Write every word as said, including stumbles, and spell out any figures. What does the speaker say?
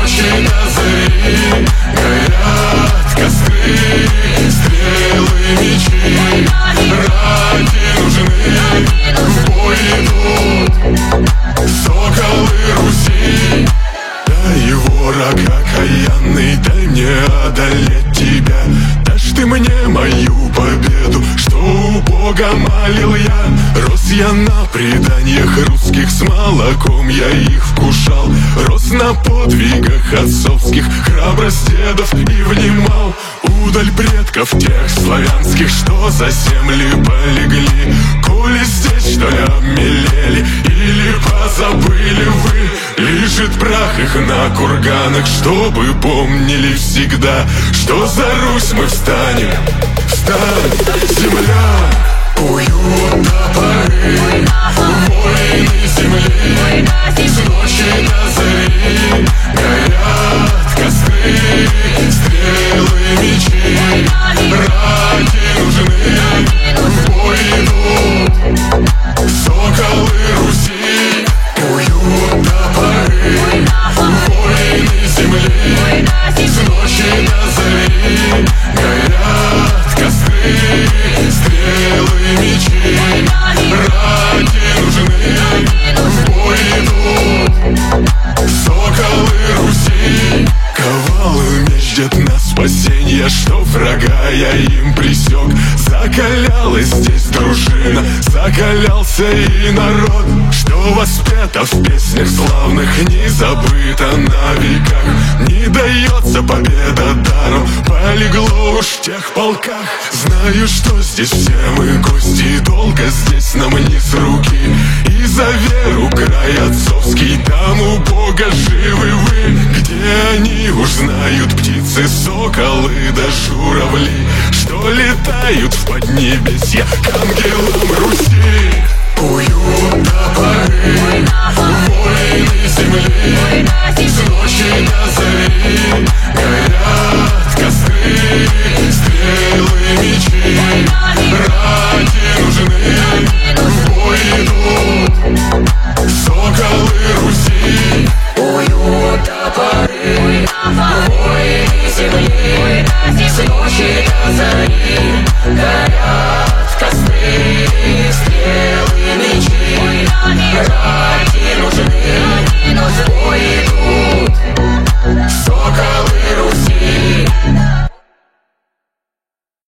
ночи до зари горят костры, стрелы, мечи ради нужны, в бой идут соколы Руси. Дай, враг окаянный, дай мне одолеть тебя. Дашь ты мне мою победу, что у Бога молил я. Рос я на преданиях русских, с молоком я их вкушал. Рос на подвигах отцовских, храбрость дедов и внимал удаль предков тех славянских, что за земли полегли. Коли здесь, что ли, обмелели или позабыли вы, лежит прах их на курганах, чтобы помнили всегда, что за Русь мы встанем. Встань, земля, куют топоры, воины земли, с ночи до зари горят костры, стрелы, мечи ради нужны, в бой идут соколы Руси. Куют топоры, воины земли, с ночи до зари горят костры, стрелы, мечи ради нужны, в бой идут соколы Руси. Ковал меч дед на спасенье, что врага я им пресек. Закалялась здесь дружина, закалялся и народ, что воспето в песнях славных, не забыто на веках. Не дается победа даром, полегло уж в тех полках. Знаю, что здесь все мы гости, долго здесь нам не с руки. И за веру край отцовский, там у Бога живы вы. Где они уж знают птицы, соколы да журавли, что летают в поднебесье к ангелам Руси. Куют топоры, воины земли, с ночи до зари горят костры, стрелы, мечи ради нужны, в бой идут соколы Руси. Куют топоры, воины земли, с ночи до зари горят